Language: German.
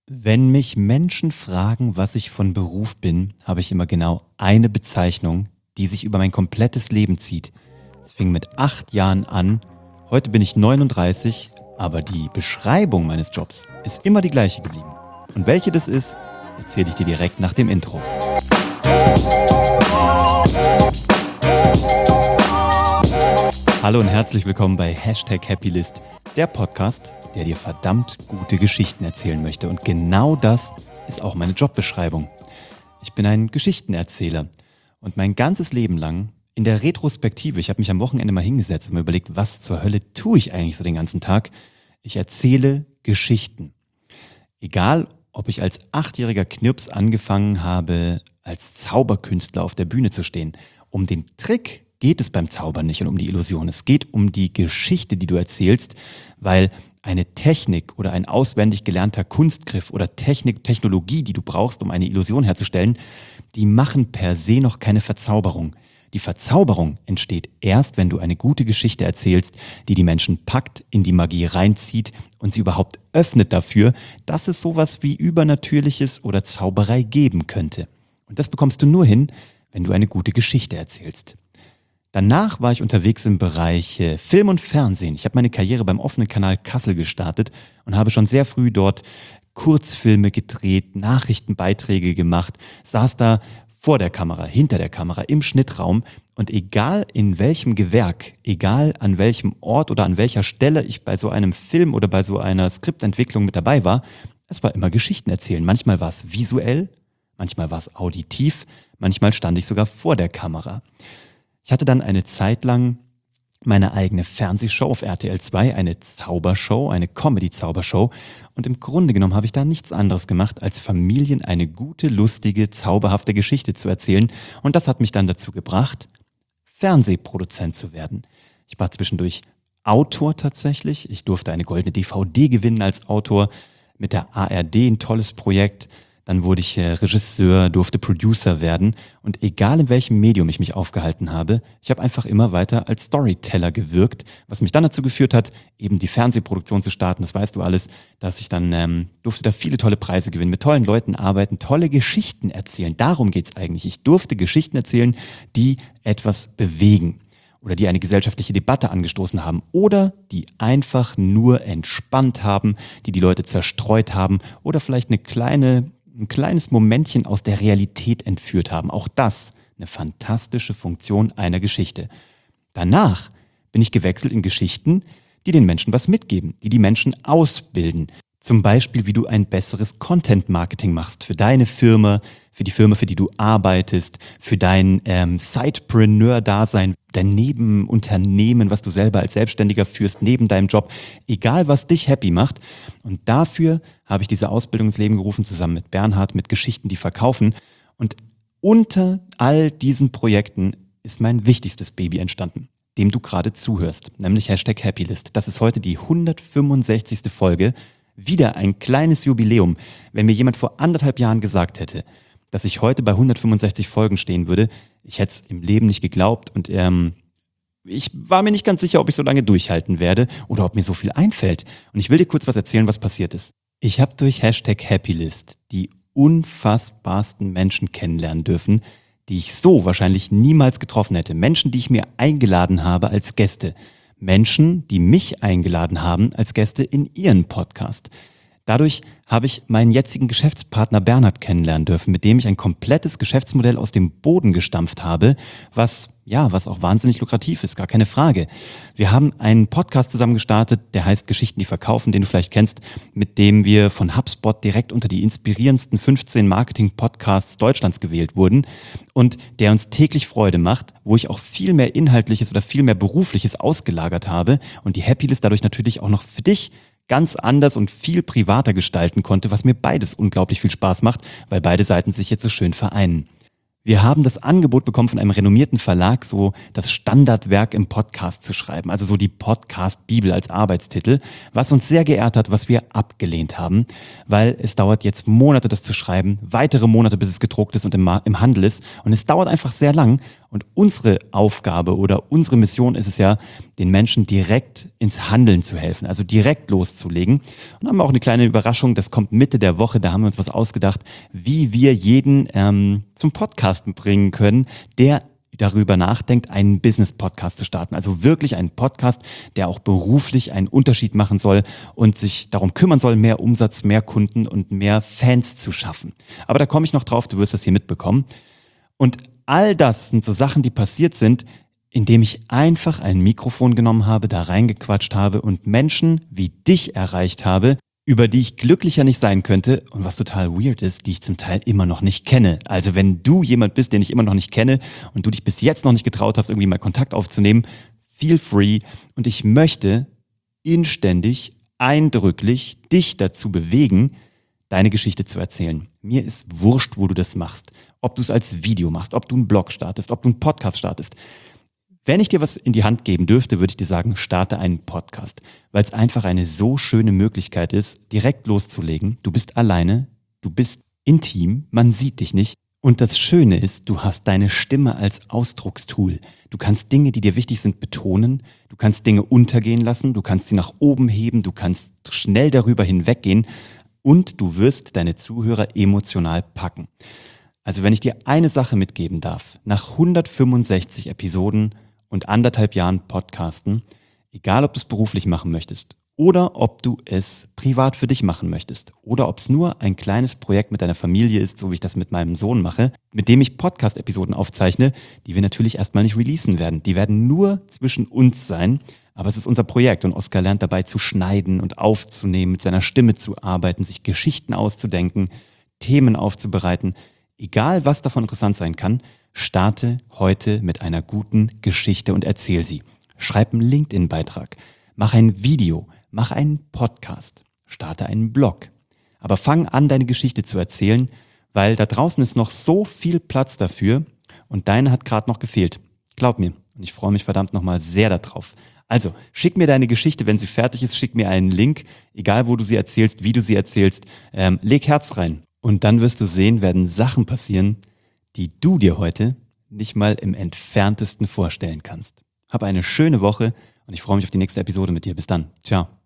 Wenn mich Menschen fragen, was ich von Beruf bin, habe ich immer genau eine Bezeichnung, die sich über mein komplettes Leben zieht. Es fing mit 8 Jahren an, heute bin ich 39, aber die Beschreibung meines Jobs ist immer die gleiche geblieben. Und welche das ist, erzähle ich dir direkt nach dem Intro. Hallo und herzlich willkommen bei #Happylist, der Podcast, der dir verdammt gute Geschichten erzählen möchte. Und genau das ist auch meine Jobbeschreibung. Ich bin ein Geschichtenerzähler und mein ganzes Leben lang in der Retrospektive, ich habe mich am Wochenende mal hingesetzt und mir überlegt, was zur Hölle tue ich eigentlich so den ganzen Tag? Ich erzähle Geschichten. Egal, ob ich als 8-jähriger Knirps angefangen habe, als Zauberkünstler auf der Bühne zu stehen. Um den Trick geht es beim Zaubern nicht und um die Illusion. Es geht um die Geschichte, die du erzählst, weil eine Technik oder ein auswendig gelernter Kunstgriff oder Technologie, die du brauchst, um eine Illusion herzustellen, die machen per se noch keine Verzauberung. Die Verzauberung entsteht erst, wenn du eine gute Geschichte erzählst, die die Menschen packt, in die Magie reinzieht und sie überhaupt öffnet dafür, dass es sowas wie Übernatürliches oder Zauberei geben könnte. Und das bekommst du nur hin, wenn du eine gute Geschichte erzählst. Danach war ich unterwegs im Bereich Film und Fernsehen. Ich habe meine Karriere beim offenen Kanal Kassel gestartet und habe schon sehr früh dort Kurzfilme gedreht, Nachrichtenbeiträge gemacht, saß da vor der Kamera, hinter der Kamera, im Schnittraum und egal in welchem Gewerk, egal an welchem Ort oder an welcher Stelle ich bei so einem Film oder bei so einer Skriptentwicklung mit dabei war, es war immer Geschichten erzählen. Manchmal war es visuell, manchmal war es auditiv, manchmal stand ich sogar vor der Kamera. Ich hatte dann eine Zeit lang meine eigene Fernsehshow auf RTL 2, eine Zaubershow, eine Comedy-Zaubershow. Und im Grunde genommen habe ich da nichts anderes gemacht, als Familien eine gute, lustige, zauberhafte Geschichte zu erzählen. Und das hat mich dann dazu gebracht, Fernsehproduzent zu werden. Ich war zwischendurch Autor tatsächlich. Ich durfte eine goldene DVD gewinnen als Autor. Mit der ARD ein tolles Projekt. Dann wurde ich Regisseur, durfte Producer werden und egal in welchem Medium ich mich aufgehalten habe, ich habe einfach immer weiter als Storyteller gewirkt, was mich dann dazu geführt hat, eben die Fernsehproduktion zu starten, das weißt du alles, dass ich dann durfte da viele tolle Preise gewinnen, mit tollen Leuten arbeiten, tolle Geschichten erzählen, darum geht's eigentlich. Ich durfte Geschichten erzählen, die etwas bewegen oder die eine gesellschaftliche Debatte angestoßen haben oder die einfach nur entspannt haben, die die Leute zerstreut haben oder vielleicht ein kleines Momentchen aus der Realität entführt haben. Auch das eine fantastische Funktion einer Geschichte. Danach bin ich gewechselt in Geschichten, die den Menschen was mitgeben, die die Menschen ausbilden. Zum Beispiel, wie du ein besseres Content-Marketing machst für deine Firma, für die Firma, für die du arbeitest, für dein Sidepreneur-Dasein, dein Nebenunternehmen, was du selber als Selbstständiger führst, neben deinem Job, egal was dich happy macht. Und dafür habe ich diese Ausbildung ins Leben gerufen, zusammen mit Bernhard, mit Geschichten, die verkaufen. Und unter all diesen Projekten ist mein wichtigstes Baby entstanden, dem du gerade zuhörst, nämlich #Happylist. Das ist heute die 165. Folge. Wieder ein kleines Jubiläum. Wenn mir jemand vor 1,5 Jahren gesagt hätte, dass ich heute bei 165 Folgen stehen würde, ich hätte es im Leben nicht geglaubt und ich war mir nicht ganz sicher, ob ich so lange durchhalten werde oder ob mir so viel einfällt. Und ich will dir kurz was erzählen, was passiert ist. Ich habe durch #Happylist die unfassbarsten Menschen kennenlernen dürfen, die ich so wahrscheinlich niemals getroffen hätte. Menschen, die ich mir eingeladen habe als Gäste. Menschen, die mich eingeladen haben als Gäste in ihren Podcast. Dadurch habe ich meinen jetzigen Geschäftspartner Bernhard kennenlernen dürfen, mit dem ich ein komplettes Geschäftsmodell aus dem Boden gestampft habe, was auch wahnsinnig lukrativ ist, gar keine Frage. Wir haben einen Podcast zusammen gestartet, der heißt Geschichten, die verkaufen, den du vielleicht kennst, mit dem wir von HubSpot direkt unter die inspirierendsten 15 Marketing-Podcasts Deutschlands gewählt wurden und der uns täglich Freude macht, wo ich auch viel mehr Inhaltliches oder viel mehr Berufliches ausgelagert habe und die Happylist dadurch natürlich auch noch für dich ganz anders und viel privater gestalten konnte, was mir beides unglaublich viel Spaß macht, weil beide Seiten sich jetzt so schön vereinen. Wir haben das Angebot bekommen von einem renommierten Verlag, so das Standardwerk im Podcast zu schreiben, also so die Podcast-Bibel als Arbeitstitel, was uns sehr geehrt hat, was wir abgelehnt haben, weil es dauert jetzt Monate, das zu schreiben, weitere Monate, bis es gedruckt ist und im Handel ist und es dauert einfach sehr lang Und unsere Aufgabe oder unsere Mission ist es ja, den Menschen direkt ins Handeln zu helfen, also direkt loszulegen. Und haben wir auch eine kleine Überraschung, das kommt Mitte der Woche, da haben wir uns was ausgedacht, wie wir jeden zum Podcasten bringen können, der darüber nachdenkt, einen Business-Podcast zu starten. Also wirklich einen Podcast, der auch beruflich einen Unterschied machen soll und sich darum kümmern soll, mehr Umsatz, mehr Kunden und mehr Fans zu schaffen. Aber da komme ich noch drauf, du wirst das hier mitbekommen. Und all das sind so Sachen, die passiert sind, indem ich einfach ein Mikrofon genommen habe, da reingequatscht habe und Menschen wie dich erreicht habe, über die ich glücklicher nicht sein könnte und was total weird ist, die ich zum Teil immer noch nicht kenne. Also wenn du jemand bist, den ich immer noch nicht kenne und du dich bis jetzt noch nicht getraut hast, irgendwie mal Kontakt aufzunehmen, feel free. Und ich möchte inständig, eindrücklich dich dazu bewegen, deine Geschichte zu erzählen. Mir ist wurscht, wo du das machst. Ob du es als Video machst, ob du einen Blog startest, ob du einen Podcast startest. Wenn ich dir was in die Hand geben dürfte, würde ich dir sagen, starte einen Podcast, weil es einfach eine so schöne Möglichkeit ist, direkt loszulegen. Du bist alleine, du bist intim, man sieht dich nicht. Und das Schöne ist, du hast deine Stimme als Ausdruckstool. Du kannst Dinge, die dir wichtig sind, betonen. Du kannst Dinge untergehen lassen, du kannst sie nach oben heben, du kannst schnell darüber hinweggehen und du wirst deine Zuhörer emotional packen. Also wenn ich dir eine Sache mitgeben darf, nach 165 Episoden und 1,5 Jahren Podcasten, egal ob du es beruflich machen möchtest oder ob du es privat für dich machen möchtest oder ob es nur ein kleines Projekt mit deiner Familie ist, so wie ich das mit meinem Sohn mache, mit dem ich Podcast-Episoden aufzeichne, die wir natürlich erstmal nicht releasen werden. Die werden nur zwischen uns sein, aber es ist unser Projekt und Oskar lernt dabei zu schneiden und aufzunehmen, mit seiner Stimme zu arbeiten, sich Geschichten auszudenken, Themen aufzubereiten. Egal, was davon interessant sein kann, starte heute mit einer guten Geschichte und erzähl sie. Schreib einen LinkedIn-Beitrag, mach ein Video, mach einen Podcast, starte einen Blog. Aber fang an, deine Geschichte zu erzählen, weil da draußen ist noch so viel Platz dafür und deine hat gerade noch gefehlt. Glaub mir, und ich freue mich verdammt nochmal sehr darauf. Also, schick mir deine Geschichte, wenn sie fertig ist, schick mir einen Link, egal wo du sie erzählst, wie du sie erzählst, leg Herz rein. Und dann wirst du sehen, werden Sachen passieren, die du dir heute nicht mal im Entferntesten vorstellen kannst. Hab eine schöne Woche und ich freue mich auf die nächste Episode mit dir. Bis dann. Ciao.